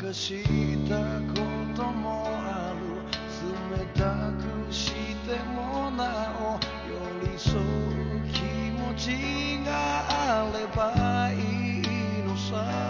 がしたこともある。冷たくしてもなお寄り添う気持ちがあればいいのさ。